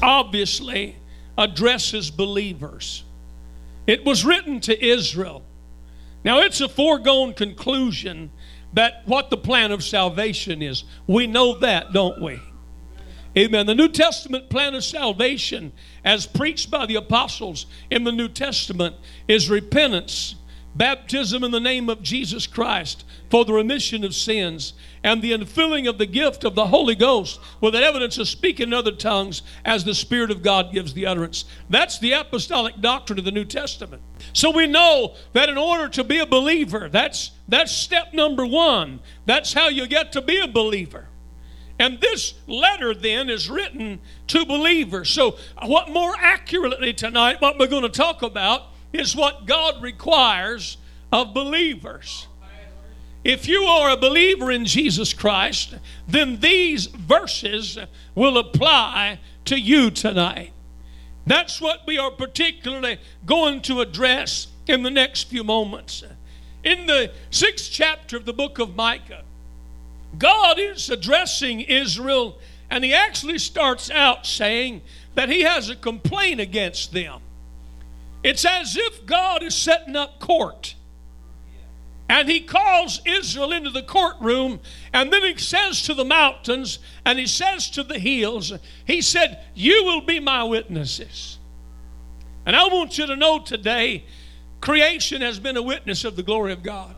obviously addresses believers. It was written to Israel. Now, it's a foregone conclusion that what the plan of salvation is. We know that, don't we? Amen. The New Testament plan of salvation, as preached by the apostles in the New Testament, is repentance, baptism in the name of Jesus Christ for the remission of sins, and the infilling of the gift of the Holy Ghost with the evidence of speaking in other tongues as the Spirit of God gives the utterance. That's the apostolic doctrine of the New Testament. So we know that in order to be a believer, that's step number one. That's how you get to be a believer. And this letter then is written to believers. So what more accurately tonight, what we're going to talk about is what God requires of believers. If you are a believer in Jesus Christ, then these verses will apply to you tonight. That's what we are particularly going to address in the next few moments. In the 6th chapter of the book of Micah, God is addressing Israel, and he actually starts out saying that he has a complaint against them. It's as if God is setting up court. And he calls Israel into the courtroom, and then he says to the mountains, and he says to the hills, he said, you will be my witnesses. And I want you to know today, creation has been a witness of the glory of God.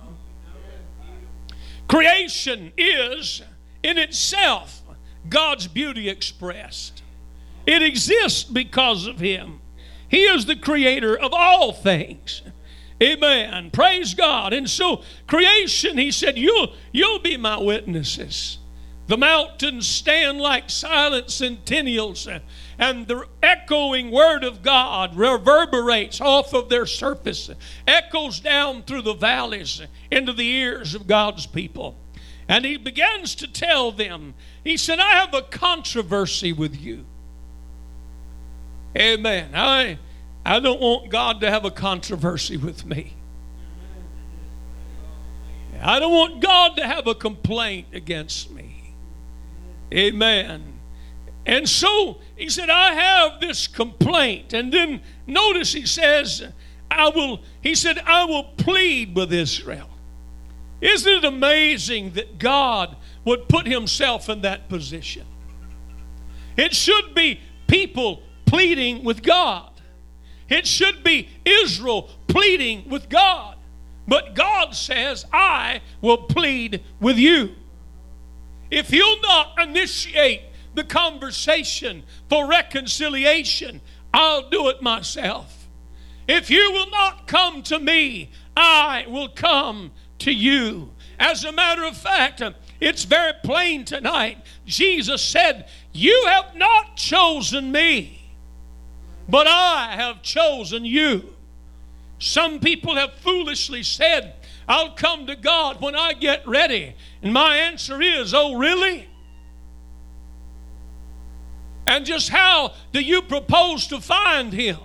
Creation is, in itself, God's beauty expressed. It exists because of him. He is the creator of all things. Amen. Praise God. And so creation, he said, you'll be my witnesses. The mountains stand like silent sentinels, and the echoing word of God reverberates off of their surface, echoes down through the valleys into the ears of God's people. And he begins to tell them, he said, I have a controversy with you. Amen. I don't want God to have a controversy with me. I don't want God to have a complaint against me. Amen. And so he said, I have this complaint. And then notice he says, I will plead with Israel. Isn't it amazing that God would put himself in that position? It should be people pleading with God. It should be Israel pleading with God. But God says, I will plead with you. If you'll not initiate the conversation for reconciliation, I'll do it myself. If you will not come to me, I will come to you. As a matter of fact, it's very plain tonight. Jesus said, you have not chosen me, but I have chosen you. Some people have foolishly said, I'll come to God when I get ready. And my answer is, oh, really? And just how do you propose to find him?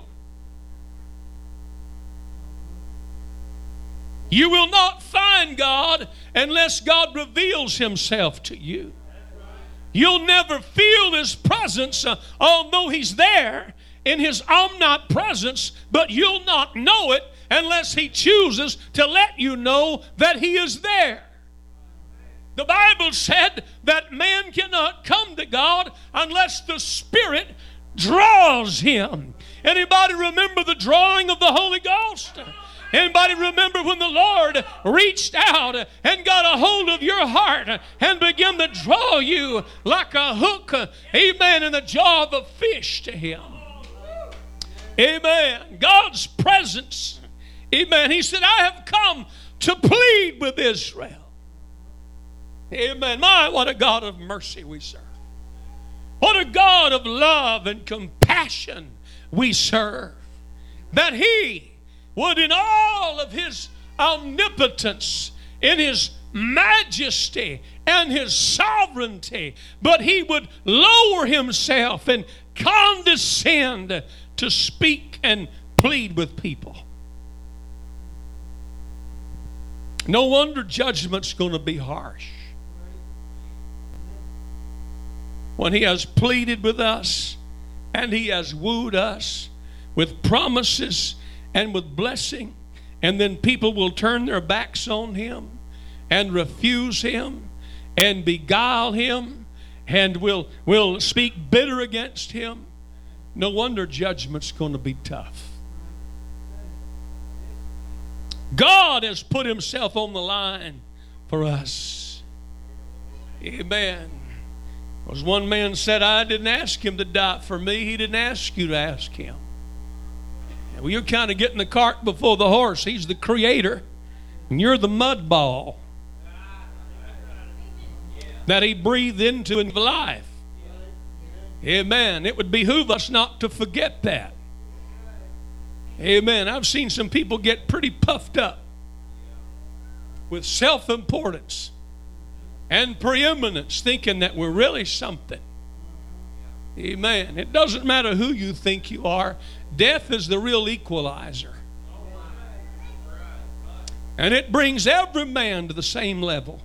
You will not find God unless God reveals himself to you. You'll never feel his presence, although he's there in his omnipresence, but you'll not know it unless he chooses to let you know that he is there. The Bible said that man cannot come to God unless the Spirit draws him. Anybody remember the drawing of the Holy Ghost? Anybody remember when the Lord reached out and got a hold of your heart and began to draw you like a hook, amen, in the jaw of a fish to him? Amen. God's presence. Amen. He said, I have come to plead with Israel. Amen. My, what a God of mercy we serve. What a God of love and compassion we serve. That he would, in all of his omnipotence, in his majesty and his sovereignty, but he would lower himself and condescend to speak and plead with people. No wonder judgment's going to be harsh. When he has pleaded with us, And He has wooed us with promises and with blessing. And then people will turn their backs on Him and refuse Him and beguile Him and will speak bitter against Him. No wonder judgment's going to be tough. God has put Himself on the line for us. Amen. As one man said, I didn't ask Him to die for me. He didn't ask you to ask Him. Well, you're kind of getting the cart before the horse. He's the creator, and you're the mud ball that He breathed into in life. Amen. It would behoove us not to forget that. Amen. I've seen some people get pretty puffed up with self-importance and preeminence, thinking that we're really something. Amen. It doesn't matter who you think you are. Death is the real equalizer. And it brings every man to the same level.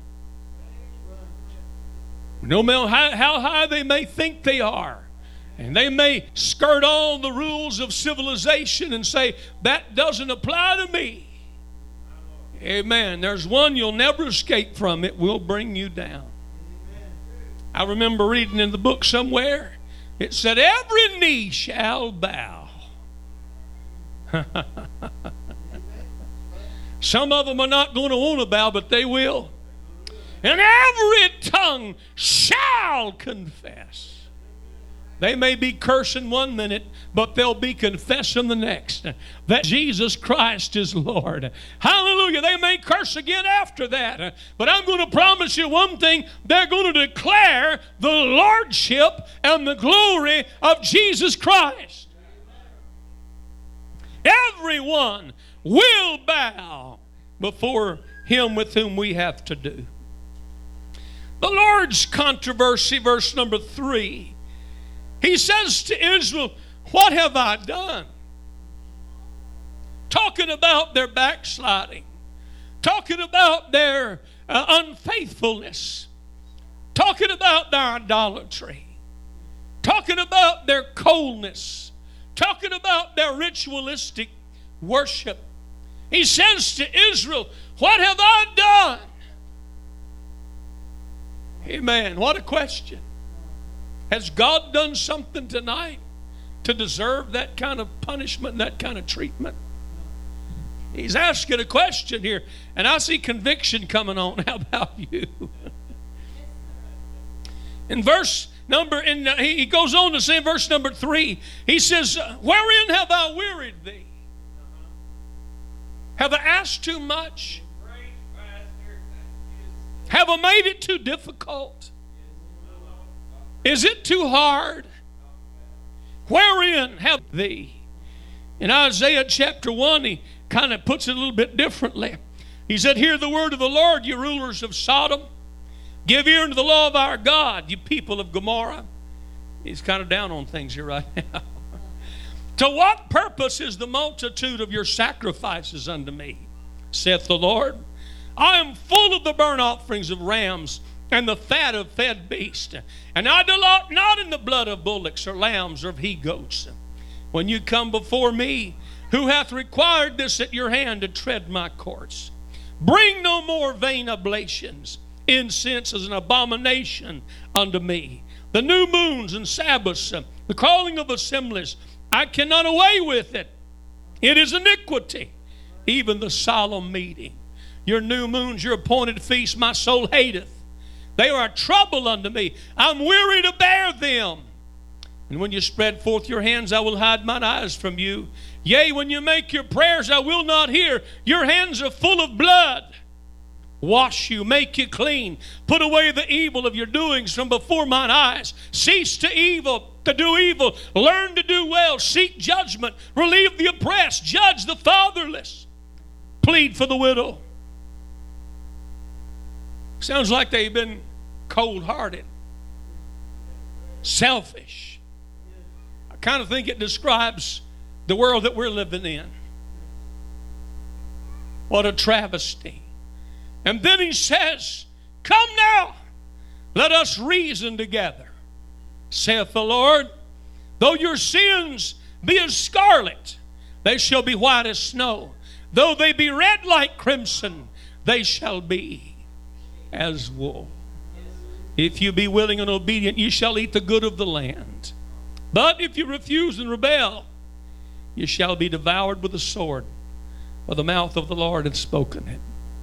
No matter how high they may think they are. And they may skirt all the rules of civilization and say, that doesn't apply to me. Amen. There's one you'll never escape from. It will bring you down. I remember reading in the book somewhere, it said, every knee shall bow. Some of them are not going to want to bow, but they will. And every tongue shall confess. They may be cursing one minute, but they'll be confessing the next that Jesus Christ is Lord. Hallelujah. They may curse again after that. But I'm going to promise you one thing. They're going to declare the lordship and the glory of Jesus Christ. Everyone will bow before Him with whom we have to do. The Lord's controversy, verse number 3. He says to Israel, what have I done? Talking about their backsliding. Talking about their unfaithfulness. Talking about their idolatry. Talking about their coldness. Talking about their ritualistic worship. He says to Israel, what have I done? Amen. What a question. Has God done something tonight to deserve that kind of punishment, that kind of treatment? He's asking a question here, and I see conviction coming on. How about you? In verse number, he goes on to say in verse number 3, he says, wherein have I wearied thee? Have I asked too much? Have I made it too difficult? Is it too hard? Wherein have thee? In Isaiah chapter 1, he kind of puts it a little bit differently. He said, hear the word of the Lord, you rulers of Sodom. Give ear unto the law of our God, you people of Gomorrah. He's kind of down on things here right now. To what purpose is the multitude of your sacrifices unto me, saith the Lord? I am full of the burnt offerings of rams and the fat of fed beasts. And I delight not in the blood of bullocks or lambs or of he-goats. When you come before me, who hath required this at your hand to tread my courts? Bring no more vain oblations. Incense is an abomination unto me. The new moons and Sabbaths, the calling of assemblies, I cannot away with it. It is iniquity, even the solemn meeting. Your new moons, your appointed feasts, my soul hateth. They are a trouble unto me. I'm weary to bear them. And when you spread forth your hands, I will hide mine eyes from you. Yea, when you make your prayers, I will not hear. Your hands are full of blood. Wash you, make you clean. Put away the evil of your doings from before mine eyes. Cease to do evil. Learn to do well. Seek judgment. Relieve the oppressed. Judge the fatherless. Plead for the widow. Sounds like they've been cold-hearted, selfish. I kind of think it describes the world that we're living in. What a travesty. And then he says, come now, let us reason together, saith the Lord. Though your sins be as scarlet, they shall be white as snow. Though they be red like crimson, they shall be as wool. If you be willing and obedient, you shall eat the good of the land. But if you refuse and rebel, you shall be devoured with the sword, for the mouth of the Lord hath spoken it.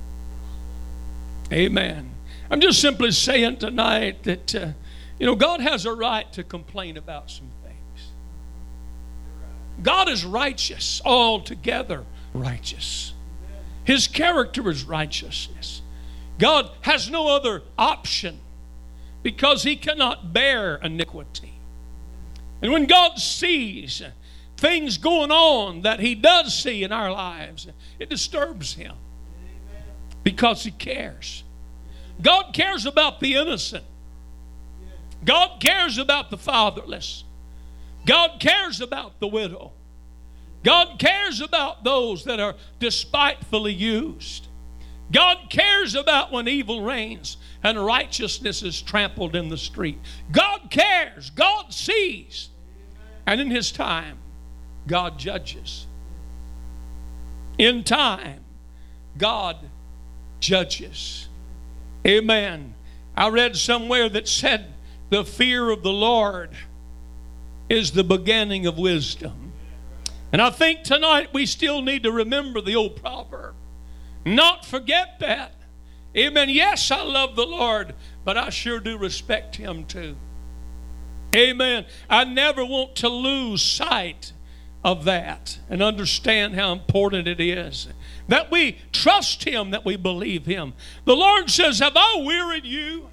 Amen. I'm just simply saying tonight that, God has a right to complain about some things. God is righteous, altogether righteous. His character is righteousness. God has no other option because He cannot bear iniquity. And when God sees things going on that He does see in our lives, it disturbs Him because He cares. God cares about the innocent. God cares about the fatherless. God cares about the widow. God cares about those that are despitefully used. God cares about when evil reigns and righteousness is trampled in the street. God cares. God sees. And in His time, God judges. In time, God judges. Amen. I read somewhere that said the fear of the Lord is the beginning of wisdom. And I think tonight we still need to remember the old proverb. Not forget that. Amen. Yes, I love the Lord, but I sure do respect Him too. Amen. I never want to lose sight of that and understand how important it is that we trust Him, that we believe Him. The Lord says, have I wearied you?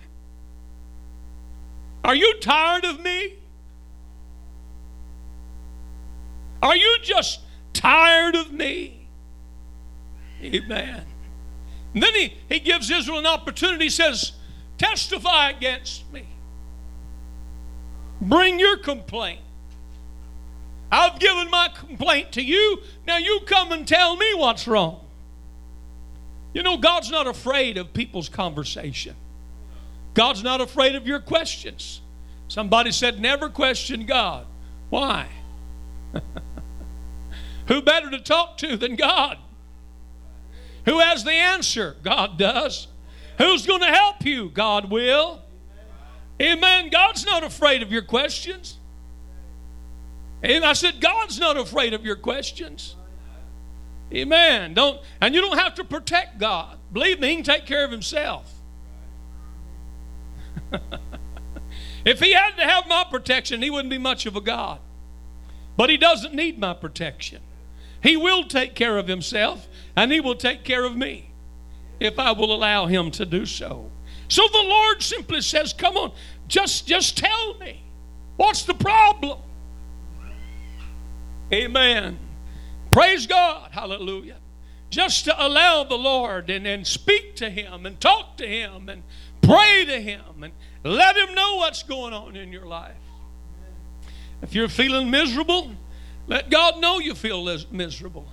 Are you tired of me? Are you just tired of me? Amen. And then he gives Israel an opportunity. He says, testify against me. Bring your complaint. I've given my complaint to you. Now you come and tell me what's wrong. God's not afraid of people's conversation. God's not afraid of your questions. Somebody said, never question God. Why? Who better to talk to than God? Who has the answer? God does. Who's going to help you? God will. Amen. God's not afraid of your questions. And I said, God's not afraid of your questions. Amen. And you don't have to protect God. Believe me, He can take care of Himself. If He had to have my protection, He wouldn't be much of a God. But He doesn't need my protection. He will take care of Himself, and He will take care of me if I will allow Him to do so. So the Lord simply says, come on, just tell me. What's the problem? Amen. Praise God. Hallelujah. Just to allow the Lord and speak to Him and talk to Him and pray to Him and let Him know what's going on in your life. If you're feeling miserable, let God know you feel miserable.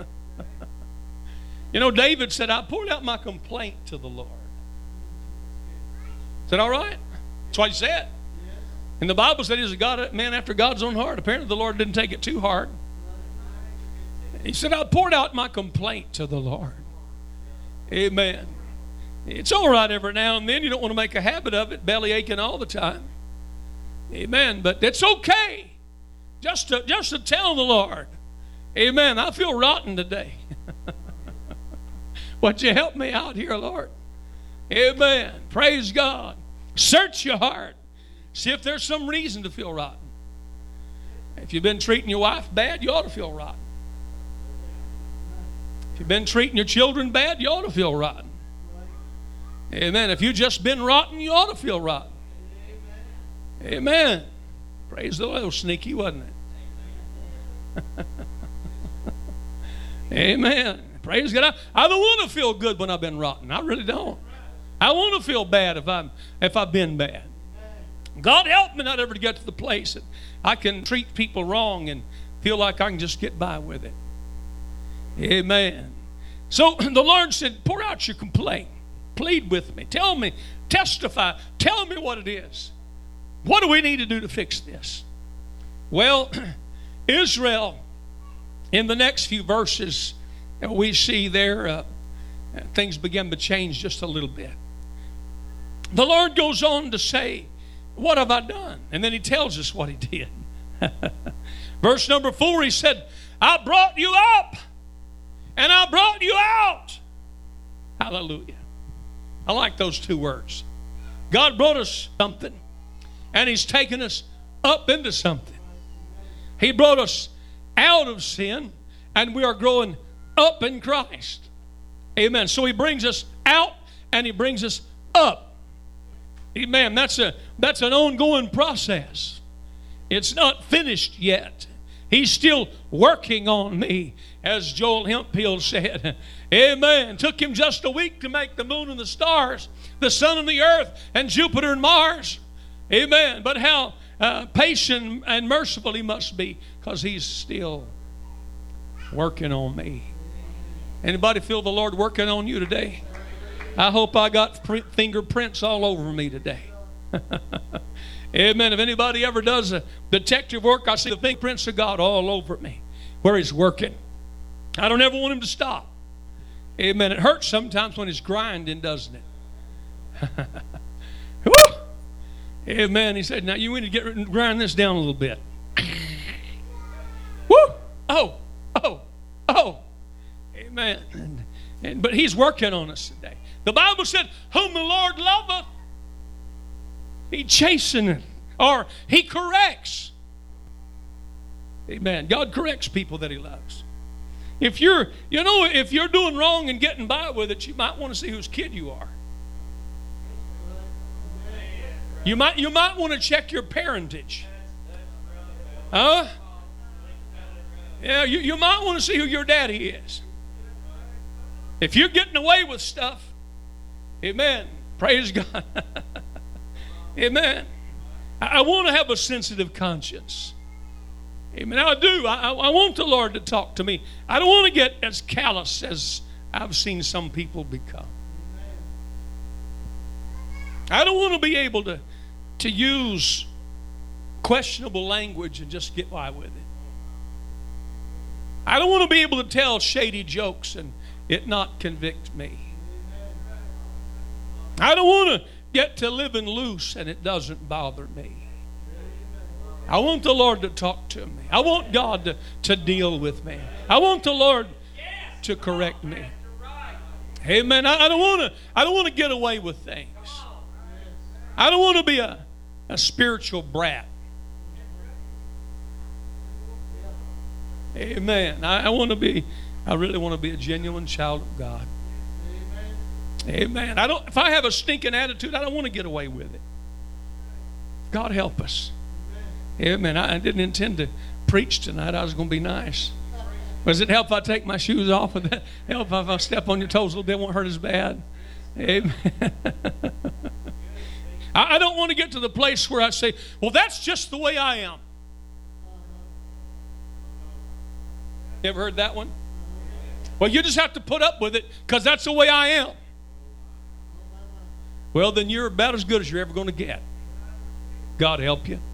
David said, I poured out my complaint to the Lord. Is that all right? That's what he said. And the Bible said he's a man after God's own heart. Apparently the Lord didn't take it too hard. He said, I poured out my complaint to the Lord. Amen. It's all right every now and then. You don't want to make a habit of it, belly aching all the time. Amen. But it's okay. Just to tell the Lord, amen, I feel rotten today. Would you help me out here, Lord? Amen. Praise God. Search your heart. See if there's some reason to feel rotten. If you've been treating your wife bad, you ought to feel rotten. If you've been treating your children bad, you ought to feel rotten. Amen. If you've just been rotten, you ought to feel rotten. Amen. Praise the Lord. It was sneaky, wasn't it? Amen. Praise God. I don't want to feel good when I've been rotten. I really don't. I want to feel bad if I've been bad. God help me not ever to get to the place that I can treat people wrong and feel like I can just get by with it. Amen. So the Lord said, pour out your complaint. Plead with me. Tell me. Testify. Tell me what it is. What do we need to do to fix this? Well, Israel, in the next few verses, we see there things begin to change just a little bit. The Lord goes on to say, what have I done? And then he tells us what he did. Verse number 4, he said, I brought you up and I brought you out. Hallelujah. I like those two words. God brought us something, and he's taken us up into something. He brought us out of sin, and we are growing up in Christ. Amen. So he brings us out and he brings us up. Amen. That's an ongoing process. It's not finished yet. He's still working on me, as Joel Hemphill said. Amen. Took him just a week to make the moon and the stars, the sun and the earth, and Jupiter and Mars. Amen. But how patient and merciful he must be, because he's still working on me. Anybody feel the Lord working on you today? I hope I got fingerprints all over me today. Amen. If anybody ever does a detective work, I see the fingerprints of God all over me where he's working. I don't ever want him to stop. Amen. It hurts sometimes when he's grinding, doesn't it? Woo! Amen. He said, now you need to grind this down a little bit. Woo! Oh! Amen. But he's working on us today. The Bible said, whom the Lord loveth, he chasteneth, or he corrects. Amen. God corrects people that he loves. If you're doing wrong and getting by with it, you might want to see whose kid you are. You might want to check your parentage. Huh? Yeah, you might want to see who your daddy is. If you're getting away with stuff, amen. Praise God. Amen. I want to have a sensitive conscience. Amen. I do. I want the Lord to talk to me. I don't want to get as callous as I've seen some people become. I don't want to be able to use questionable language and just get by with it. I don't want to be able to tell shady jokes and it not convict me. I don't want to get to living loose and it doesn't bother me. I want the Lord to talk to me. I want God to deal with me. I want the Lord to correct me. Amen. I don't want to get away with things. I don't want to be a spiritual brat. Amen. I really want to be a genuine child of God. Amen. If I have a stinking attitude, I don't want to get away with it. God help us. Amen. I didn't intend to preach tonight. I was going to be nice. Does it help if I take my shoes off? Would that help if I step on your toes a little bit? It won't hurt as bad. Amen. I don't want to get to the place where I say, well, that's just the way I am. You ever heard that one? Well, you just have to put up with it because that's the way I am. Well, then you're about as good as you're ever going to get. God help you.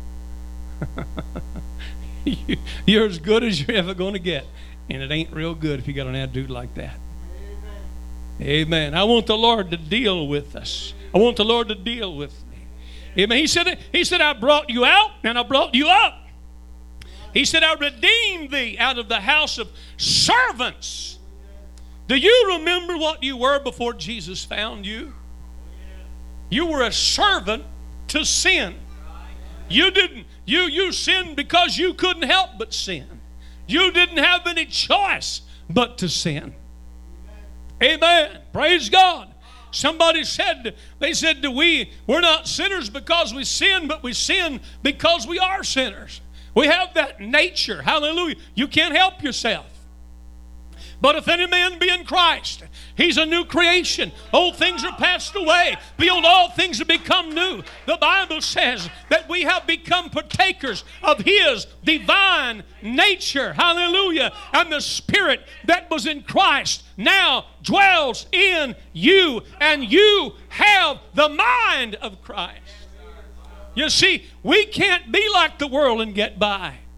You're as good as you're ever going to get. And it ain't real good if you got an attitude like that. Amen. I want the Lord to deal with us. I want the Lord to deal with me. Amen. He said, I brought you out and I brought you up. He said, I redeemed thee out of the house of servants. Do you remember what you were before Jesus found you? You were a servant to sin. You sinned because you couldn't help but sin. You didn't have any choice but to sin. Amen. Praise God. Somebody said, we're not sinners because we sin, but we sin because we are sinners. We have that nature. Hallelujah. You can't help yourself. But if any man be in Christ, he's a new creation. Old things are passed away. Behold, all things have become new. The Bible says that we have become partakers of his divine nature. Hallelujah. And the Spirit that was in Christ now dwells in you, and you have the mind of Christ. You see, we can't be like the world and get by.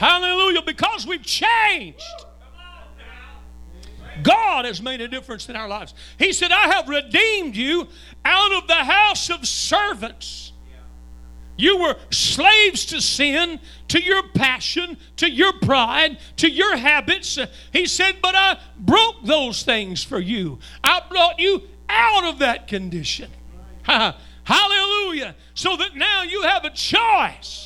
Hallelujah. Because we've changed. God has made a difference in our lives. He said, I have redeemed you out of the house of servants. You were slaves to sin, to your passion, to your pride, to your habits. He said, but I broke those things for you. I brought you out of that condition. Hallelujah. So that now you have a choice.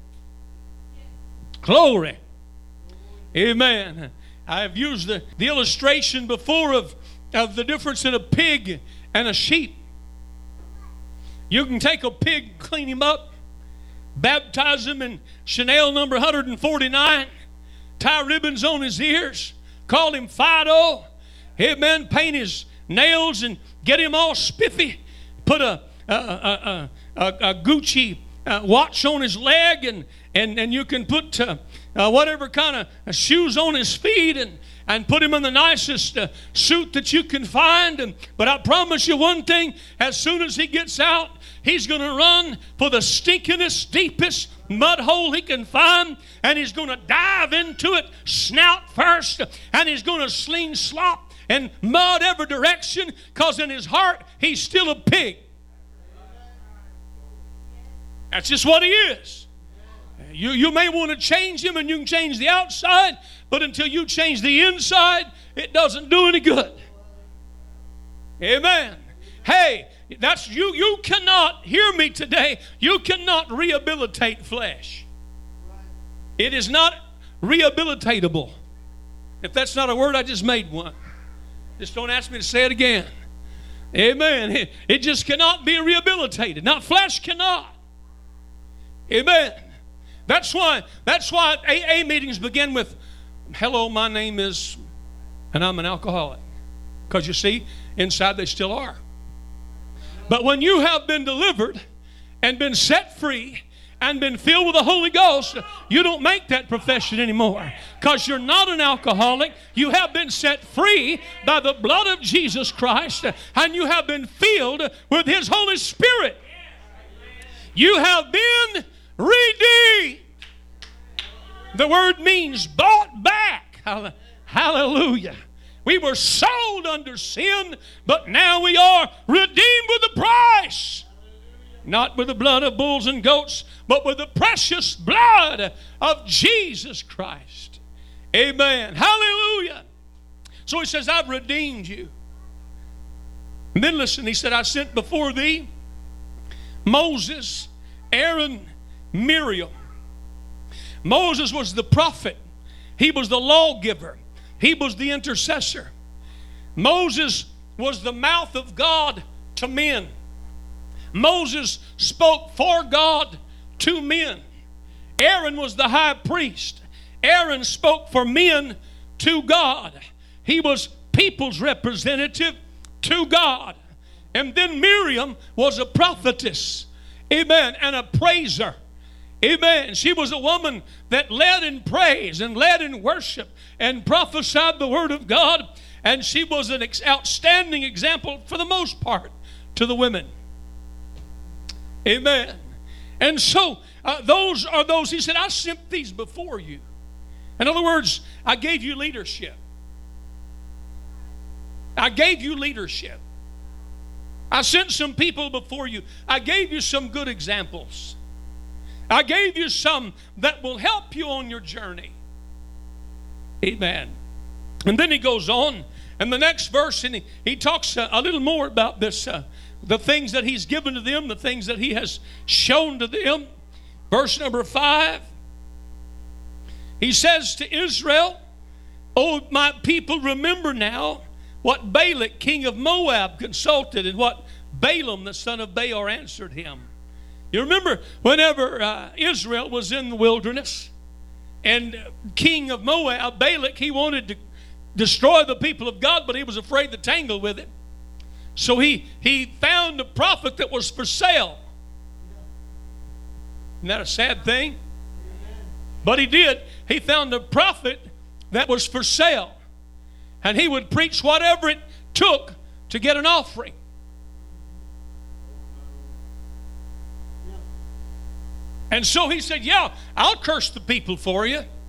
Glory. Amen. I've used the illustration before of the difference in a pig and a sheep. You can take a pig, clean him up, baptize him in Chanel number 149, tie ribbons on his ears, call him Fido, amen, paint his nails and get him all spiffy, put a Gucci watch on his leg, and you can put whatever kind of shoes on his feet and put him in the nicest suit that you can find. But I promise you one thing, as soon as he gets out, he's going to run for the stinkingest, deepest mud hole he can find, and he's going to dive into it snout first, and he's going to sling slop and mud every direction, because in his heart, he's still a pig. That's just what he is. You may want to change him, and you can change the outside, but until you change the inside, it doesn't do any good. Amen. Hey, that's you. You cannot, hear me today, you cannot rehabilitate flesh. It is not rehabilitatable. If that's not a word, I just made one. Just don't ask me to say it again. Amen. It just cannot be rehabilitated. Now, flesh cannot. Amen. That's why AA meetings begin with, hello, my name is, and I'm an alcoholic. Because you see, inside they still are. But when you have been delivered and been set free and been filled with the Holy Ghost, you don't make that profession anymore. Because you're not an alcoholic. You have been set free by the blood of Jesus Christ, and you have been filled with His Holy Spirit. You have been redeemed. The word means bought back. Hallelujah. We were sold under sin, but now we are redeemed with a price. Not with the blood of bulls and goats, but with the precious blood of Jesus Christ. Amen. Hallelujah. So he says, I've redeemed you. And then listen, he said, I sent before thee Moses, Aaron, Miriam. Moses was the prophet. He was the lawgiver. He was the intercessor. Moses was the mouth of God to men. Moses spoke for God to men. Aaron was the high priest. Aaron spoke for men to God. He was people's representative to God. And then Miriam was a prophetess. Amen. And a praiser. Amen. She was a woman that led in praise and led in worship and prophesied the word of God. And she was an outstanding example, for the most part, to the women. Amen. And so those are those. He said, I sent these before you. In other words, I gave you leadership. I gave you leadership. I sent some people before you. I gave you some good examples. I gave you some that will help you on your journey. Amen. And then he goes on, and the next verse, and he talks a little more about this, the things that he's given to them, the things that he has shown to them. Verse number 5, he says to Israel, O my people, remember now what Balak, king of Moab, consulted, and what Balaam, the son of Beor, answered him. You remember whenever Israel was in the wilderness, and king of Moab, Balak, he wanted to destroy the people of God, but he was afraid to tangle with it. So he found a prophet that was for sale. Isn't that a sad thing? But he did. He found a prophet that was for sale. And he would preach whatever it took to get an offering. And so he said, yeah, I'll curse the people for you.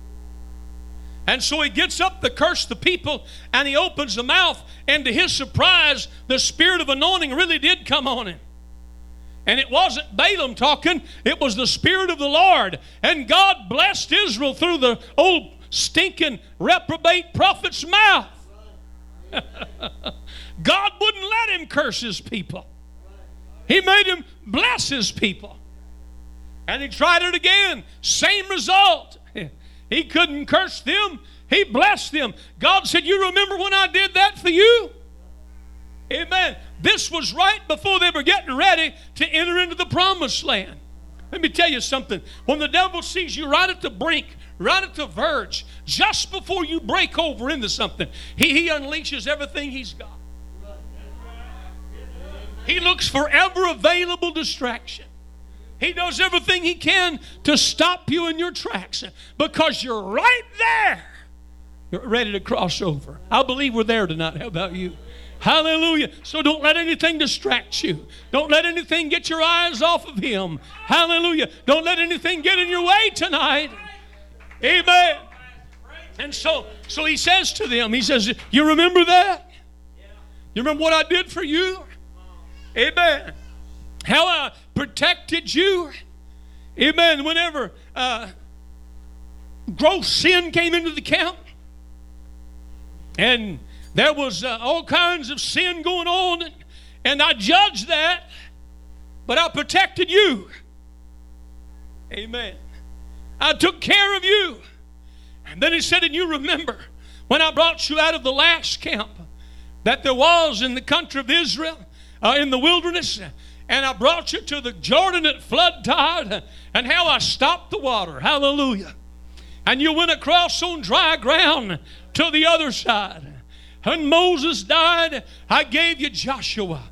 And so he gets up to curse the people, and he opens the mouth, and to his surprise, the spirit of anointing really did come on him. And it wasn't Balaam talking, it was the Spirit of the Lord. And God blessed Israel through the old stinking reprobate prophet's mouth. God wouldn't let him curse his people. He made him bless his people. And he tried it again. Same result. He couldn't curse them. He blessed them. God said, you remember when I did that for you? Amen. This was right before they were getting ready to enter into the promised land. Let me tell you something. When the devil sees you right at the brink, right at the verge, just before you break over into something, he unleashes everything he's got. He looks for ever available distraction. He does everything he can to stop you in your tracks because you're right there. You're ready to cross over. I believe we're there tonight. How about you? Hallelujah. So don't let anything distract you. Don't let anything get your eyes off of him. Hallelujah. Don't let anything get in your way tonight. Amen. And so he says to them, he says, you remember that? You remember what I did for you? Amen. How I protected you. Amen. Whenever gross sin came into the camp, and there was all kinds of sin going on, and I judged that, but I protected you. Amen. I took care of you. And then he said, and you remember when I brought you out of the last camp that there was in the country of Israel, in the wilderness, and I brought you to the Jordan at flood tide, and how I stopped the water. Hallelujah. And you went across on dry ground to the other side. When Moses died, I gave you Joshua.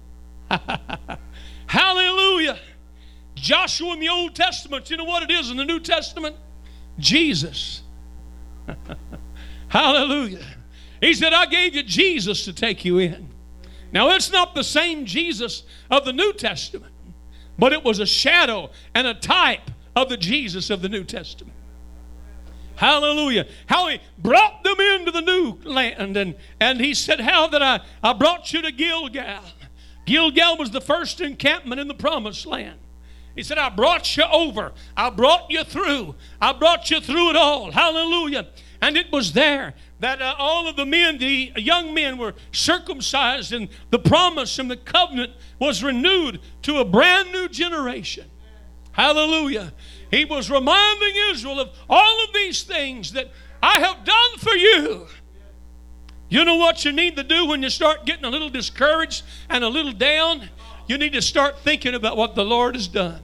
Hallelujah. Joshua in the Old Testament, you know what it is in the New Testament? Jesus. Hallelujah. He said, I gave you Jesus to take you in. Now, it's not the same Jesus of the New Testament, but it was a shadow and a type of the Jesus of the New Testament. Hallelujah. How he brought them into the new land. And he said, how that I brought you to Gilgal. Gilgal was the first encampment in the promised land. He said, I brought you over. I brought you through. I brought you through it all. Hallelujah. And it was there that all of the men, the young men, were circumcised, and the promise and the covenant was renewed to a brand new generation. Hallelujah. He was reminding Israel of all of these things that I have done for you. You know what you need to do when you start getting a little discouraged and a little down? You need to start thinking about what the Lord has done.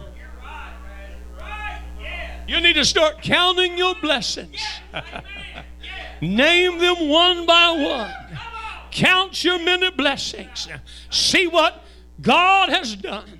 You need to start counting your blessings. Name them one by one. Count your many blessings. See what God has done.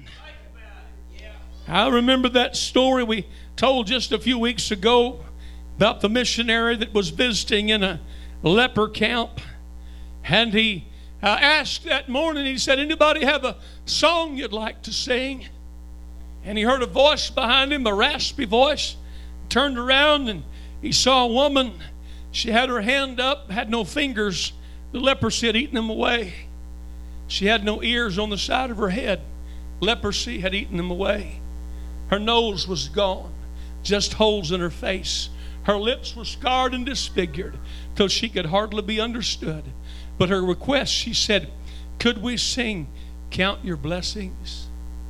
I remember that story we told just a few weeks ago about the missionary that was visiting in a leper camp. And he asked that morning, he said, anybody have a song you'd like to sing? And he heard a voice behind him, a raspy voice. Turned around and he saw a woman. She had her hand up, had no fingers. The leprosy had eaten them away. She had no ears on the side of her head. Leprosy had eaten them away. Her nose was gone, just holes in her face. Her lips were scarred and disfigured till she could hardly be understood. But her request, she said, could we sing, Count Your Blessings?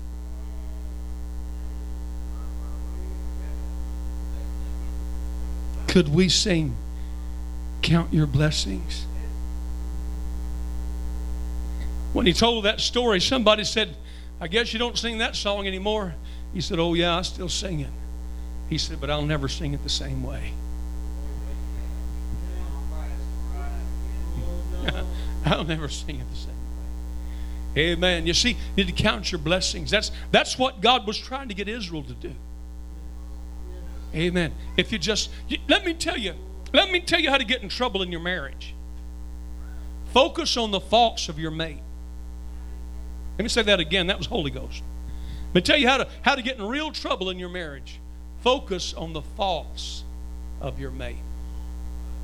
Could we sing, Count Your Blessings? When he told that story, somebody said, I guess you don't sing that song anymore. He said, oh yeah, I still sing it. He said, but I'll never sing it the same way. I'll never sing it the same way. Amen. You see, you need to count your blessings. That's what God was trying to get Israel to do. Amen. If you just, let me tell you how to get in trouble in your marriage. Focus on the faults of your mate. Let me say that again. That was Holy Ghost. Let me tell you how to get in real trouble in your marriage. Focus on the faults of your mate.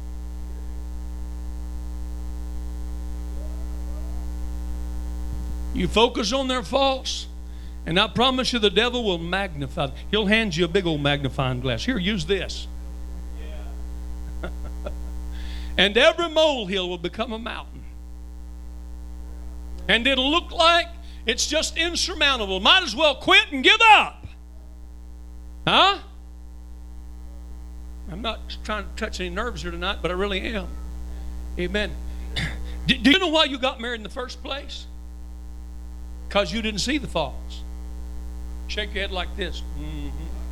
You focus on their faults, and I promise you the devil will magnify. He'll hand you a big old magnifying glass. Here, use this. And every molehill will become a mountain. And it'll look like it's just insurmountable. Might as well quit and give up. Huh? I'm not trying to touch any nerves here tonight, but I really am. Amen. Do you know why you got married in the first place? Because you didn't see the faults. Shake your head like this. Mm-hmm.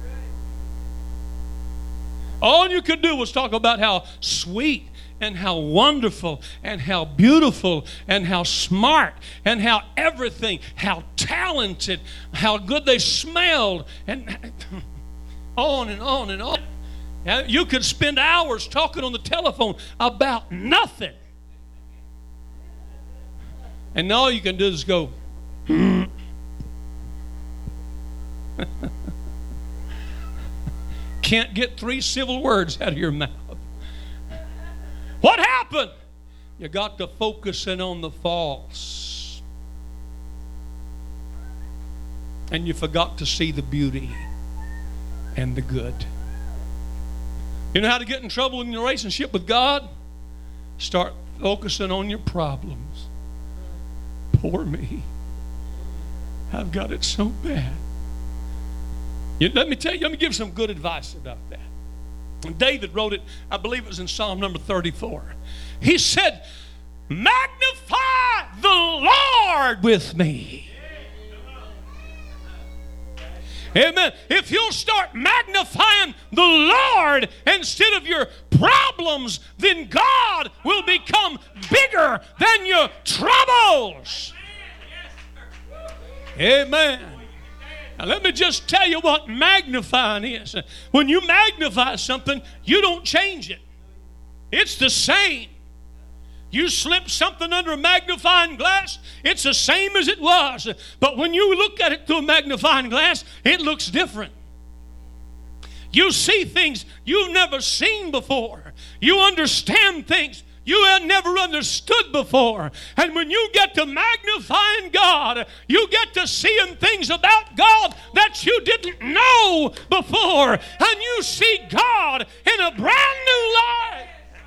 All you could do was talk about how sweet and how wonderful and how beautiful and how smart and how everything, how talented, how good they smelled, and on and on and on. You could spend hours talking on the telephone about nothing. And all you can do is go, can't get 3 civil words out of your mouth. What happened? You got to focusing on the false. And you forgot to see the beauty and the good. You know how to get in trouble in your relationship with God? Start focusing on your problems. Poor me. I've got it so bad. Let me give some good advice about that. David wrote it, I believe it was in Psalm number 34. He said, magnify the Lord with me. Amen. If you'll start magnifying the Lord instead of your problems, then God will become bigger than your troubles. Amen. Now let me just tell you what magnifying is. When you magnify something, you don't change it. It's the same. You slip something under a magnifying glass, it's the same as it was. But when you look at it through a magnifying glass, it looks different. You see things you've never seen before. You understand things you had never understood before. And when you get to magnifying God, you get to seeing things about God that you didn't know before. And you see God in a brand new light.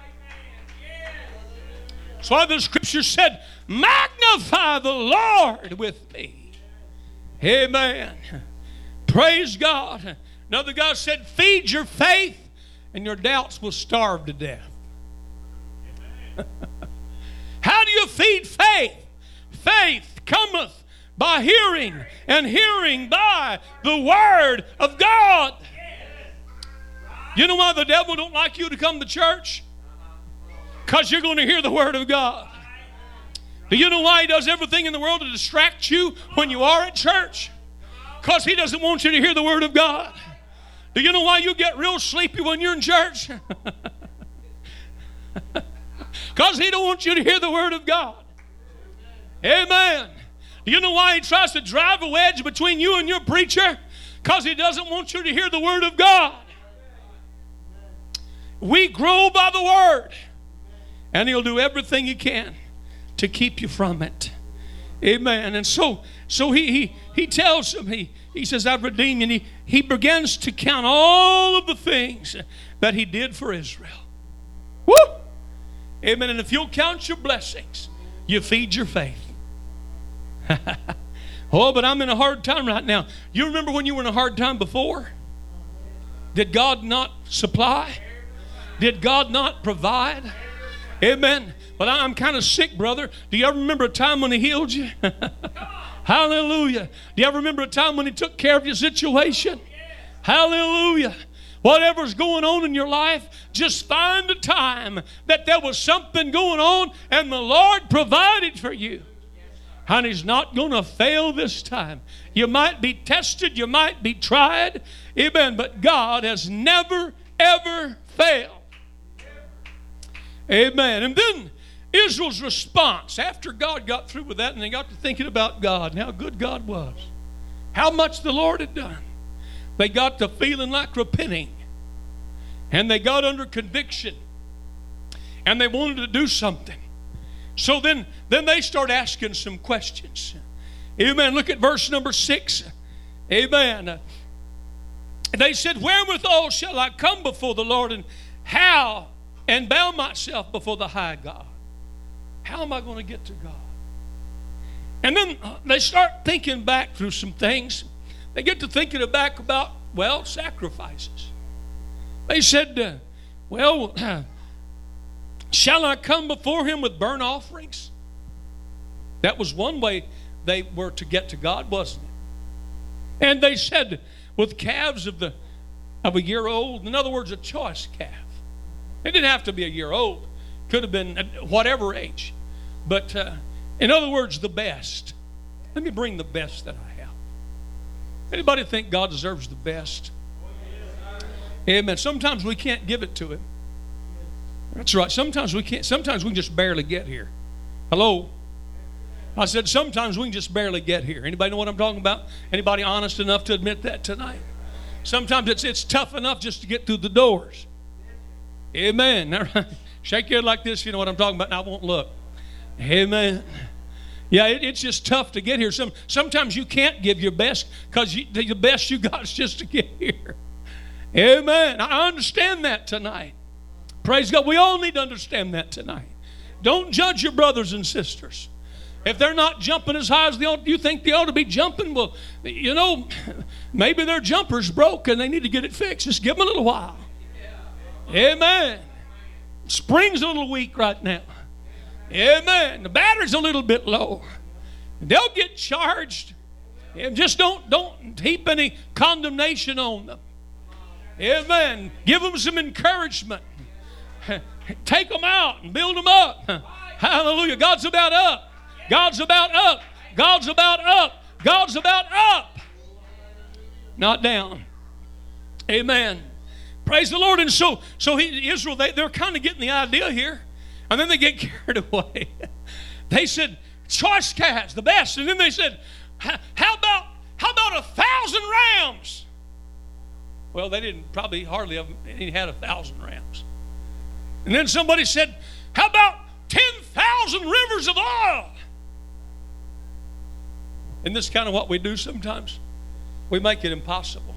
That's why the scripture said, magnify the Lord with me. Amen. Praise God. Another guy said, feed your faith and your doubts will starve to death. How do you feed faith? Faith cometh by hearing, and hearing by the word of God. You know why the devil don't like you to come to church? Because you're going to hear the word of God. Do you know why he does everything in the world to distract you when you are at church? Because he doesn't want you to hear the word of God. Do you know why you get real sleepy when you're in church? Because he don't want you to hear the word of God. Amen. Do you know why he tries to drive a wedge between you and your preacher? Because he doesn't want you to hear the word of God. We grow by the word. And he'll do everything he can to keep you from it. Amen. And so he tells him, he says, I've redeemed you. And he begins to count all of the things that he did for Israel. Woo! Amen. And if you'll count your blessings, you feed your faith. Oh, but I'm in a hard time right now. You remember when you were in a hard time before? Did God not supply? Did God not provide? Amen. But I'm kind of sick, brother. Do you ever remember a time when he healed you? Hallelujah. Do you ever remember a time when he took care of your situation? Hallelujah. Whatever's going on in your life, just find a time that there was something going on and the Lord provided for you. And he's not going to fail this time. You might be tested, you might be tried. Amen. But God has never, ever failed. Amen. And then Israel's response, after God got through with that and they got to thinking about God and how good God was, how much the Lord had done, they got to feeling like repenting. And they got under conviction. And they wanted to do something. So then they start asking some questions. Amen. Look at verse number 6. Amen. They said, wherewithal shall I come before the Lord, and how, and bow myself before the high God? How am I going to get to God? And then they start thinking back through some things. They get to thinking back about, well, sacrifices. They said, shall I come before him with burnt offerings? That was one way they were to get to God, wasn't it? And they said, with calves of a year old, in other words, a choice calf. It didn't have to be a year old. Could have been whatever age. But in other words, the best. Let me bring the best that I have. Anybody think God deserves the best? Amen. Sometimes we can't give it to him. That's right. Sometimes we can't. Sometimes we can just barely get here. Hello? I said sometimes we can just barely get here. Anybody know what I'm talking about? Anybody honest enough to admit that tonight? Sometimes it's tough enough just to get through the doors. Amen. Now, shake your head like this, you know what I'm talking about, and I won't look. Amen. Yeah, it's just tough to get here. Sometimes you can't give your best because the best you got is just to get here. Amen. I understand that tonight. Praise God. We all need to understand that tonight. Don't judge your brothers and sisters. If they're not jumping as high as you think they ought to be jumping, well, you know, maybe their jumper's broke and they need to get it fixed. Just give them a little while. Amen. Spring's a little weak right now. Amen. The battery's a little bit low. They'll get charged. And just don't heap any condemnation on them. Amen. Give them some encouragement. Take them out and build them up. Hallelujah. God's about up. God's about up. God's about up. God's about up. Not down. Amen. Praise the Lord. And so Israel, they're kind of getting the idea here. And then they get carried away. They said, choice calves, the best. And then they said, how about 1,000 rams? Well, they didn't probably hardly have any had 1,000 rams. And then somebody said, how about 10,000 rivers of oil? And this is kind of what we do sometimes. We make it impossible.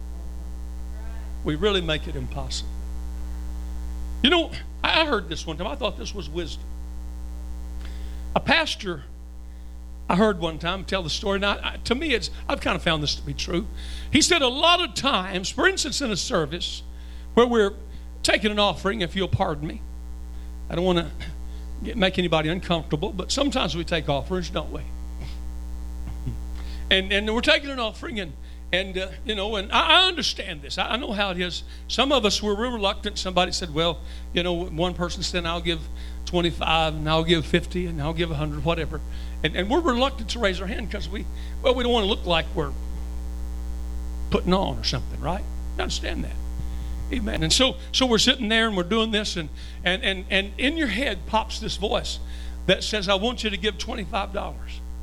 We really make it impossible. You know, I heard this one time. I thought this was wisdom. A pastor, I heard one time tell the story. Now, to me, I've kind of found this to be true. He said a lot of times, for instance, in a service where we're taking an offering, if you'll pardon me. I don't want to make anybody uncomfortable, but sometimes we take offerings, don't we? And we're taking an offering, and you know, and I understand this. I know how it is. Some of us were real reluctant. Somebody said, well, you know, one person said, I'll give 25, and I'll give 50, and I'll give 100, whatever. And we're reluctant to raise our hand because we don't want to look like we're putting on or something, right? I understand that. Amen. And so we're sitting there and we're doing this, and in your head pops this voice that says, I want you to give $25.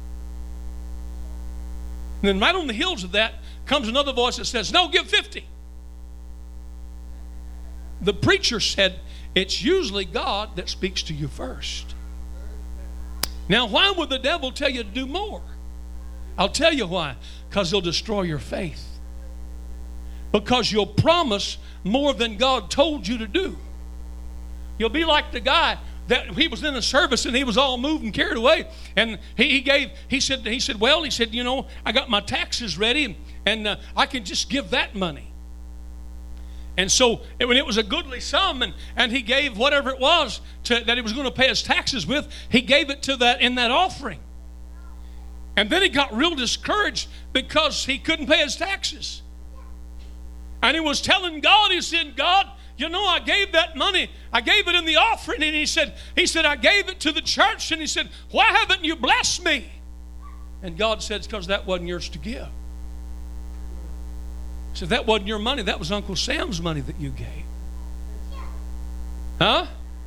And then right on the heels of that comes another voice that says, no, give 50. The preacher said, it's usually God that speaks to you first. Now, why would the devil tell you to do more? I'll tell you why. Because he'll destroy your faith. Because you'll promise more than God told you to do. You'll be like the guy that he was in a service and he was all moved and carried away, and he said, you know, I got my taxes ready, and I can just give that money. And so when it was a goodly sum, and he gave whatever it was that he was going to pay his taxes with, he gave it to that in that offering. And then he got real discouraged because he couldn't pay his taxes. And he was telling God, he said, God, you know, I gave that money. I gave it in the offering. And he said, I gave it to the church. And he said, why haven't you blessed me? And God said, it's because that wasn't yours to give. He said, that wasn't your money. That was Uncle Sam's money that you gave. Huh?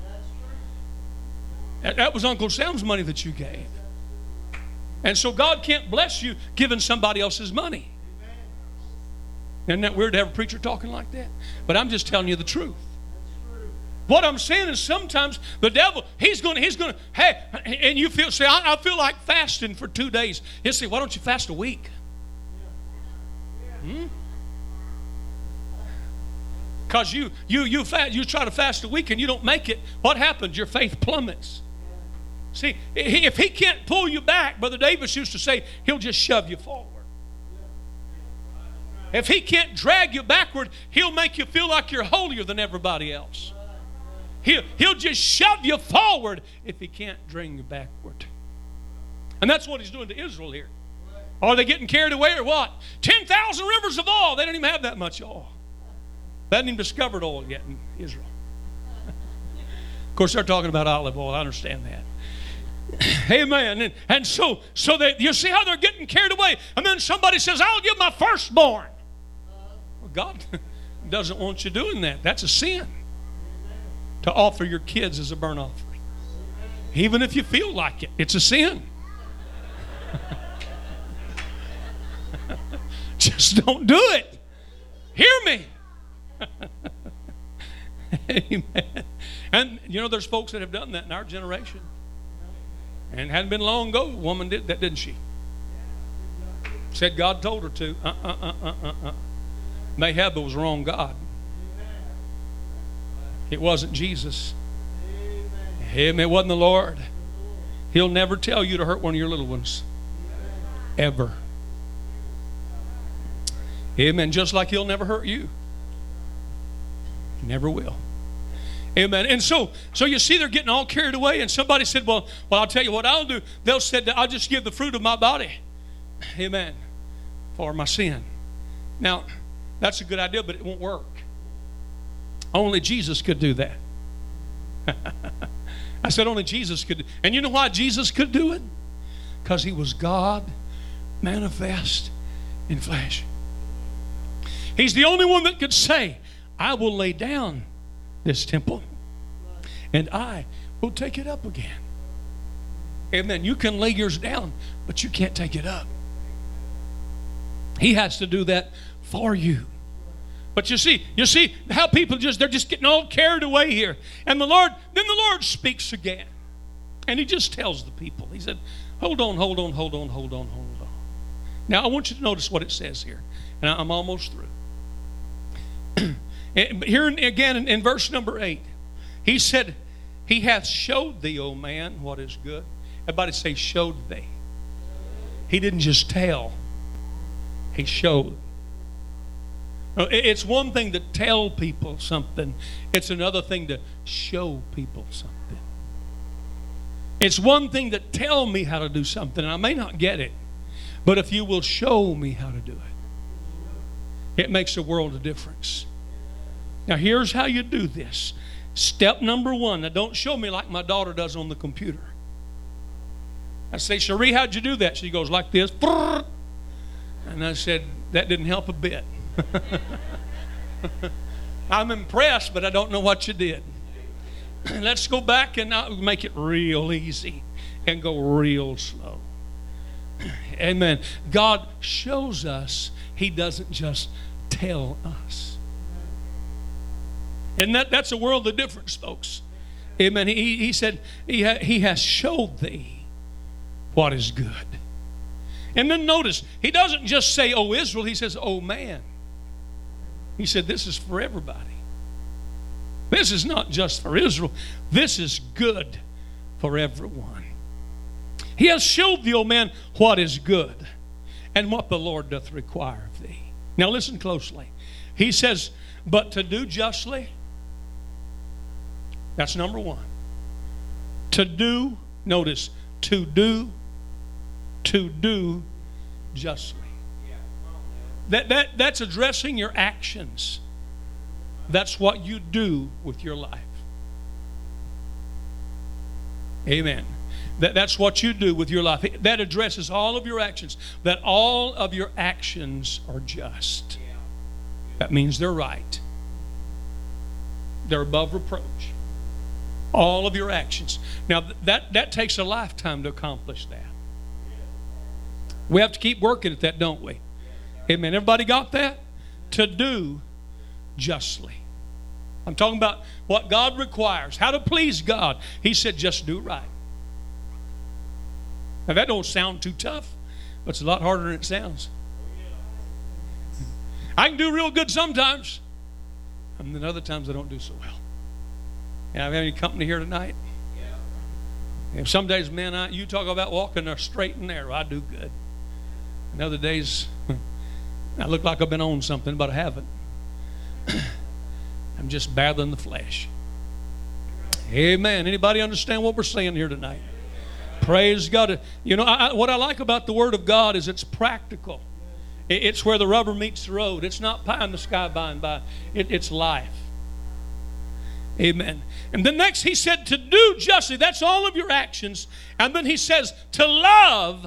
That was Uncle Sam's money that you gave. And so God can't bless you giving somebody else's money. Isn't that weird to have a preacher talking like that? But I'm just telling you the truth. What I'm saying is sometimes the devil, he's going to, hey, and you feel, say, I feel like fasting for 2 days. He'll say, why don't you fast a week? Because you try to fast a week and you don't make it, what happens? Your faith plummets. See, if he can't pull you back, Brother Davis used to say, he'll just shove you forward. If he can't drag you backward, he'll make you feel like you're holier than everybody else. He'll just shove you forward if he can't bring you backward. And that's what he's doing to Israel here. Are they getting carried away or what? 10,000 rivers of oil. They don't even have that much oil. They hadn't even discovered oil yet in Israel. Of course, they're talking about olive oil. I understand that. Amen. And so you see how they're getting carried away. And then somebody says, I'll give my firstborn. Well, God doesn't want you doing that. That's a sin. To offer your kids as a burnt offering. Even if you feel like it, it's a sin. Just don't do it. Hear me. Amen. And you know, there's folks that have done that in our generation. And it hadn't been long ago, a woman did that, didn't she? Said God told her to. Mayhab was the wrong God. It wasn't Jesus. Amen. It wasn't the Lord. He'll never tell you to hurt one of your little ones. Ever. Amen. Just like he'll never hurt you. He never will. Amen. And so you see they're getting all carried away, and somebody said, well, I'll tell you what I'll do. They'll said, I'll just give the fruit of my body. Amen. For my sin. Now, that's a good idea, but it won't work. Only Jesus could do that. I said only Jesus could. And you know why Jesus could do it? Because he was God manifest in flesh. He's the only one that could say, I will lay down this temple and I will take it up again. Amen. You can lay yours down, but you can't take it up. He has to do that for you. But you see how people they're just getting all carried away here. And then the Lord speaks again. And he just tells the people. He said, hold on. Now I want you to notice what it says here. And I'm almost through. Here again in verse number 8, he said, he hath showed thee, O man, what is good. Everybody say, showed thee. He didn't just tell. He showed. It's one thing to tell people something. It's another thing to show people something. It's one thing to tell me how to do something, and I may not get it. But if you will show me how to do it, it makes a world of difference. Now, here's how you do this. Step number 1. Now, don't show me like my daughter does on the computer. I say, Cherie, how'd you do that? She goes like this. And I said, that didn't help a bit. I'm impressed, but I don't know what you did. Let's go back and I'll make it real easy and go real slow. Amen. God shows us. He doesn't just tell us. And that's a world of difference, folks. Amen. He said, he has showed thee what is good. And then notice, he doesn't just say, oh, Israel. He says, oh, man. He said, this is for everybody. This is not just for Israel. This is good for everyone. He has showed thee, O man, what is good and what the Lord doth require of thee. Now listen closely. He says, but to do justly, that's number 1. To do, notice, to do justly. That's addressing your actions. That's what you do with your life. Amen. That's what you do with your life. That addresses all of your actions. That all of your actions are just. That means they're right. They're above reproach. All of your actions. Now, that takes a lifetime to accomplish that. We have to keep working at that, don't we? Amen. Everybody got that? To do justly. I'm talking about what God requires, how to please God. He said, just do right. Now, that don't sound too tough, but it's a lot harder than it sounds. I can do real good sometimes, and then other times I don't do so well. And I have any company here tonight? And some days, man, you talk about walking there straight and narrow, I do good. And other days, I look like I've been on something, but I haven't. I'm just battling the flesh. Amen. Anybody understand what we're saying here tonight? Praise God. You know, what I like about the Word of God is it's practical. It's where the rubber meets the road. It's not pie in the sky by and by. It's life. Amen. And then next he said to do justly. That's all of your actions. And then he says to love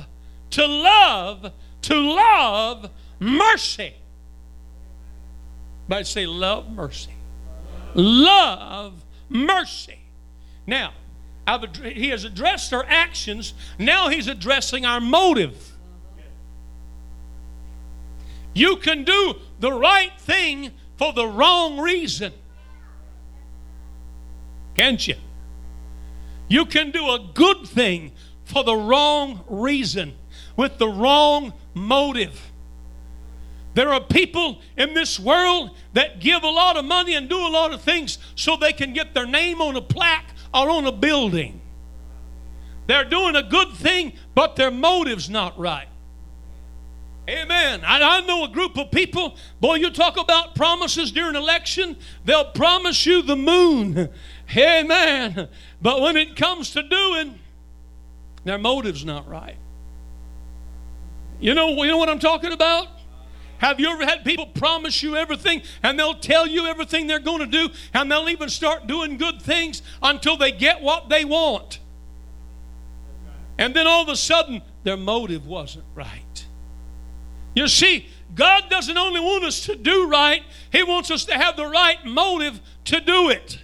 mercy. Everybody say love mercy. Love mercy. Now, he has addressed our actions. Now he's addressing our motive. You can do the right thing for the wrong reason. Can't you? You can do a good thing for the wrong reason, with the wrong motive. There are people in this world that give a lot of money and do a lot of things so they can get their name on a plaque or on a building. They're doing a good thing, but their motive's not right. Amen. I know a group of people, boy, you talk about promises during election, they'll promise you the moon. Amen. But when it comes to doing, their motive's not right. You know what I'm talking about? Have you ever had people promise you everything and they'll tell you everything they're going to do, and they'll even start doing good things until they get what they want? And then all of a sudden, their motive wasn't right. You see, God doesn't only want us to do right, He wants us to have the right motive to do it.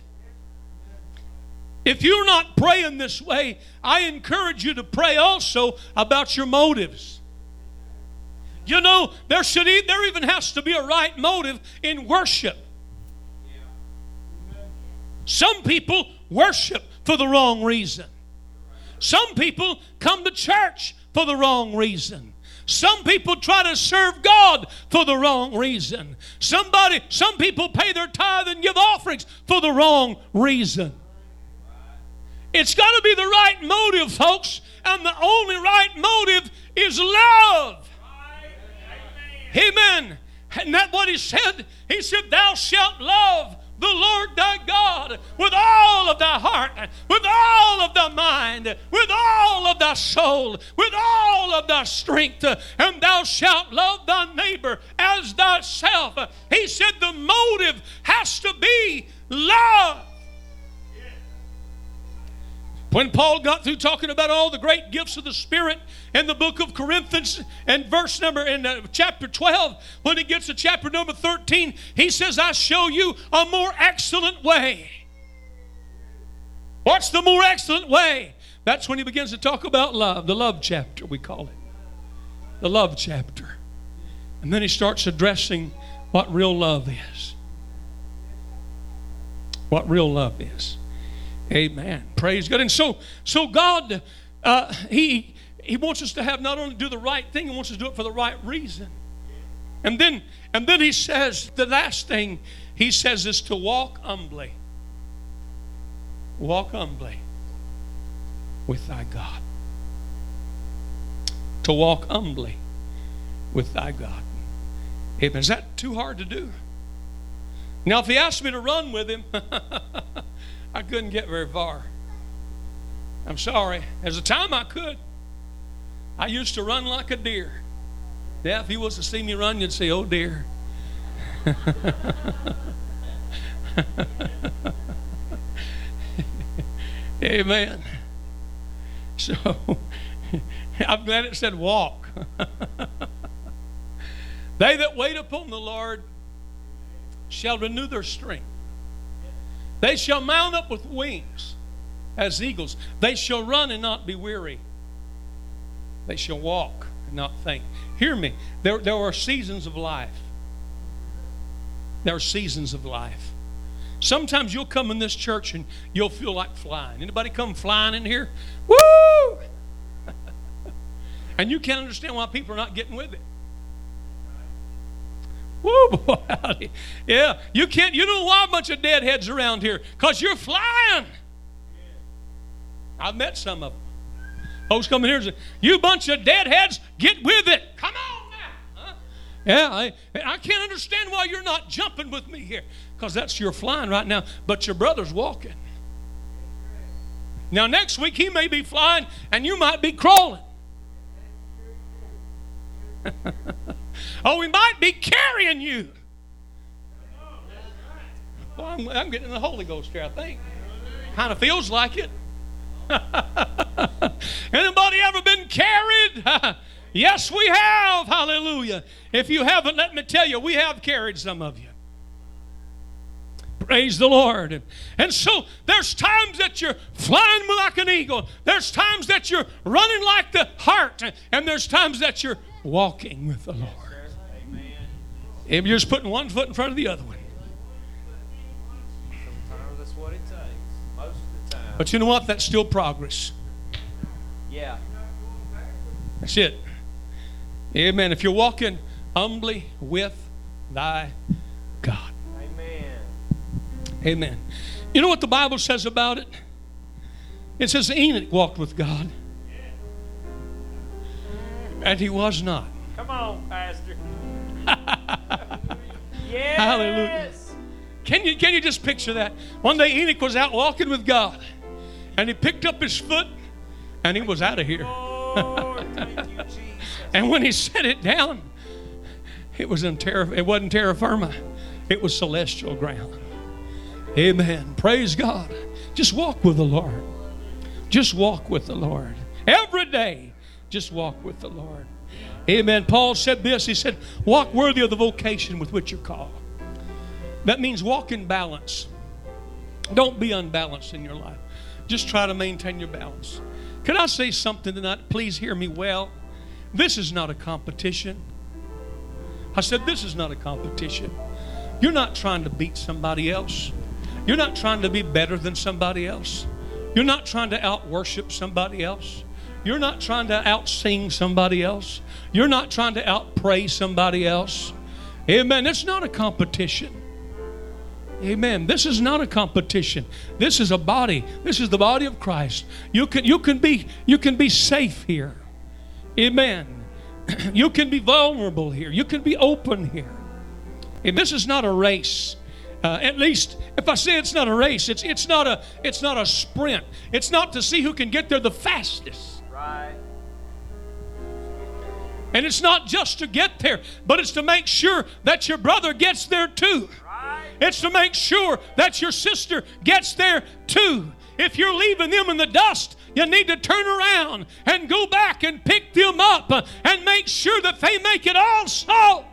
If you're not praying this way, I encourage you to pray also about your motives. You know, there even has to be a right motive in worship. Some people worship for the wrong reason. Some people come to church for the wrong reason. Some people try to serve God for the wrong reason. Some people pay their tithe and give offerings for the wrong reason. It's got to be the right motive, folks. And the only right motive is love. Amen. And that's what he said. He said, thou shalt love the Lord thy God with all of thy heart, with all of thy mind, with all of thy soul, with all of thy strength, and thou shalt love thy neighbor as thyself. He said the motive has to be love. When Paul got through talking about all the great gifts of the Spirit in the book of Corinthians and chapter 12, when he gets to chapter number 13, he says, I show you a more excellent way. What's the more excellent way? That's when he begins to talk about love, the love chapter, we call it. The love chapter. And then he starts addressing what real love is. What real love is. Amen. Praise God. And so God, He wants us to have not only do the right thing, He wants us to do it for the right reason. And then He says, the last thing He says is to walk humbly. Walk humbly with thy God. To walk humbly with thy God. Amen. Is that too hard to do? Now, if He asked me to run with Him, I couldn't get very far. I'm sorry. There's a time I could. I used to run like a deer. Yeah, if you was to see me run, you'd say, oh dear. Amen. So, I'm glad it said walk. They that wait upon the Lord shall renew their strength. They shall mount up with wings as eagles. They shall run and not be weary. They shall walk and not faint. Hear me. There are seasons of life. There are seasons of life. Sometimes you'll come in this church and you'll feel like flying. Anybody come flying in here? Woo! And you can't understand why people are not getting with it. Woo, boy. Yeah, you can't. You know why a bunch of deadheads around here? Because you're flying. I've met some of them. Folks come in here and say, you bunch of deadheads, get with it. Come on now. Huh? Yeah, I can't understand why you're not jumping with me here. Because that's you're flying right now, but your brother's walking. Now next week he may be flying and you might be crawling. Oh, we might be carrying you. Well, I'm getting the Holy Ghost here, I think. Kind of feels like it. Anybody ever been carried? Yes, we have. Hallelujah. If you haven't, let me tell you, we have carried some of you. Praise the Lord. And so there's times that you're flying like an eagle. There's times that you're running like the hart. And there's times that you're walking with the Lord. If you're just putting one foot in front of the other one. Sometimes that's what it takes. Most of the time. But you know what? That's still progress. Yeah. That's it. Amen. If you're walking humbly with thy God. Amen. Amen. You know what the Bible says about it? It says Enoch walked with God. And he was not. Come on, Pastor. Yes. Hallelujah. Can you just picture that? One day Enoch was out walking with God. And he picked up his foot and he was out of here. Lord, thank you, Jesus. And when he set it down, it wasn't terra firma. It was celestial ground. Amen. Praise God. Just walk with the Lord. Just walk with the Lord. Every day, just walk with the Lord. Amen. Paul said this. He said, walk worthy of the vocation with which you're called. That means walk in balance. Don't be unbalanced in your life. Just try to maintain your balance. Can I say something tonight? Please hear me well. This is not a competition. I said this is not a competition. You're not trying to beat somebody else. You're not trying to be better than somebody else. You're not trying to out-worship somebody else. You're not trying to out-sing somebody else. You're not trying to out-praise somebody else. Amen. It's not a competition. Amen. This is not a competition. This is a body. This is the body of Christ. You can be safe here. Amen. You can be vulnerable here. You can be open here. And this is not a race. At least, if I say it's not a race, it's not a sprint. It's not to see who can get there the fastest. Right. And it's not just to get there, but it's to make sure that your brother gets there too. Right. It's to make sure that your sister gets there too. If you're leaving them in the dust, you need to turn around and go back and pick them up and make sure that they make it also.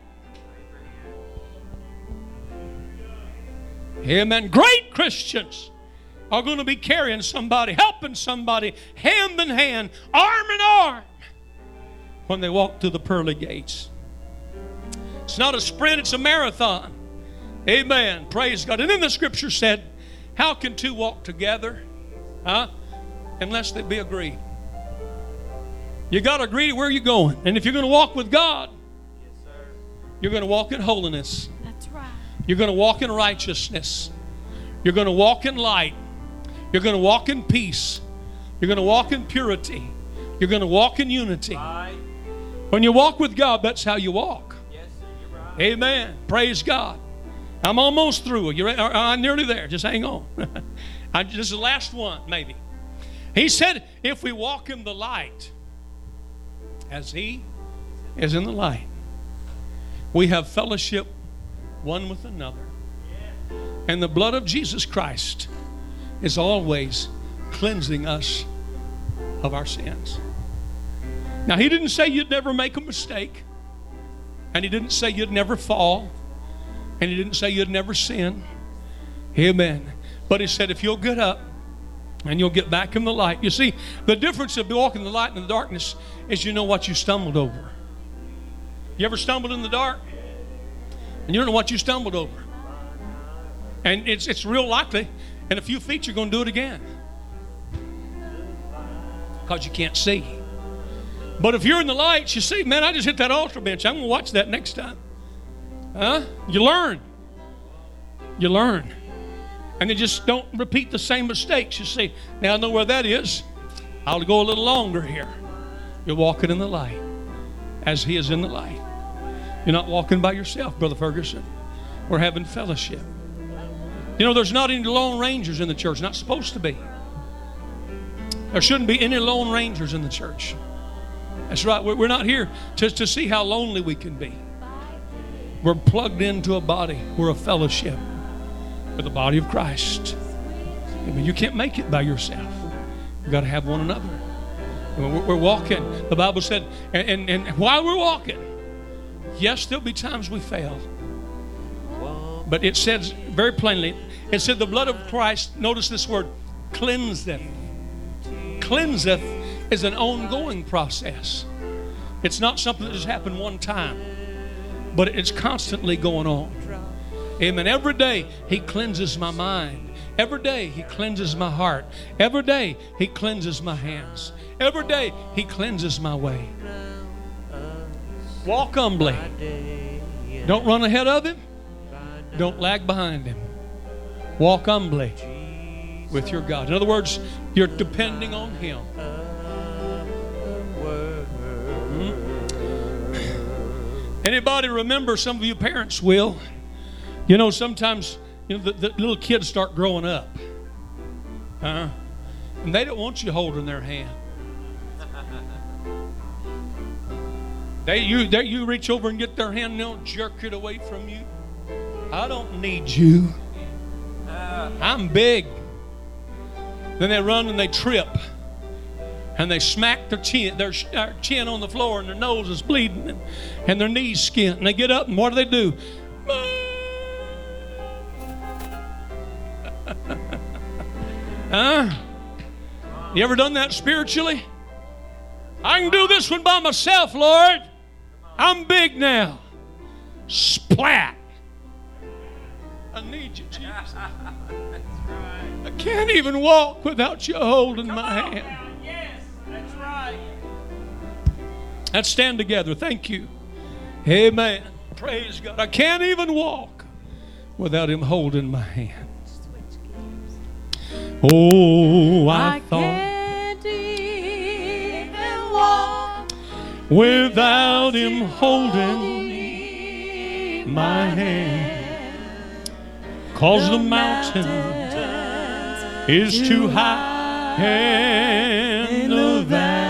Amen. Great Christians are going to be carrying somebody, helping somebody, hand in hand, arm in arm, when they walk through the pearly gates. It's not a sprint, it's a marathon. Amen. Praise God. And then the scripture said, how can two walk together? Unless they be agreed. You got to agree where you're going. And if you're going to walk with God, Yes, sir. you're going to walk in holiness. That's right. You're going to walk in righteousness. You're going to walk in light. You're going to walk in peace. You're going to walk in purity. You're going to walk in unity. Right. When you walk with God, that's how you walk. Yes, sir. You're right. Amen. Praise God. I'm almost through. I'm nearly there. Just hang on. This is the last one, maybe. He said, if we walk in the light, as He is in the light, we have fellowship one with another. And the blood of Jesus Christ is always cleansing us of our sins. Now, He didn't say you'd never make a mistake. And He didn't say you'd never fall. And He didn't say you'd never sin. Amen. But He said if you'll get up and you'll get back in the light. You see, the difference of walking in the light and the darkness is you know what you stumbled over. You ever stumbled in the dark? And you don't know what you stumbled over. And it's real likely in a few feet you're going to do it again. Because you can't see. But if you're in the lights, you see, man, I just hit that altar bench. I'm going to watch that next time. Huh? You learn. You learn. And they just don't repeat the same mistakes. You see, now I know where that is. I'll go a little longer here. You're walking in the light as He is in the light. You're not walking by yourself, Brother Ferguson. We're having fellowship. You know, there's not any lone rangers in the church. Not supposed to be. There shouldn't be any lone rangers in the church. That's right. We're not here to see how lonely we can be. We're plugged into a body. We're a fellowship with the body of Christ. I mean, you can't make it by yourself. You've got to have one another. We're walking. The Bible said, and while we're walking, yes, there'll be times we fail. But it says very plainly, it said the blood of Christ, notice this word, cleanseth. Cleanseth is an ongoing process. It's not something that just happened one time, but it's constantly going on. Amen. Every day He cleanses my mind. Every day He cleanses my heart. Every day He cleanses my hands. Every day He cleanses my way. Walk humbly. Don't run ahead of Him. Don't lag behind Him. Walk humbly with your God. In other words, you're depending on Him. Anybody remember, some of you parents will, you know, sometimes the little kids start growing up. And they don't want you holding their hand. You reach over and get their hand and they'll jerk it away from you. I don't need you. I'm big. Then they run and they trip. And they smack their chin on the floor and their nose is bleeding and their knees skint. And they get up and what do? You ever done that spiritually? I can do this one by myself, Lord. I'm big now. Splat. I need you, Jesus. That's right. I can't even walk without you holding my hand. Yes, that's right. Let's stand together. Thank you. Amen. Praise God. I can't even walk without Him holding my hand. Oh, I thought can't even walk without Him holding my hand. 'Cause the mountain is too high and the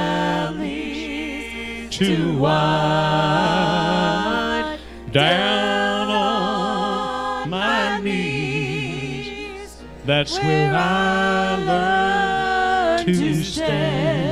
valley too wide. Down on my knees, that's where I learn to stand.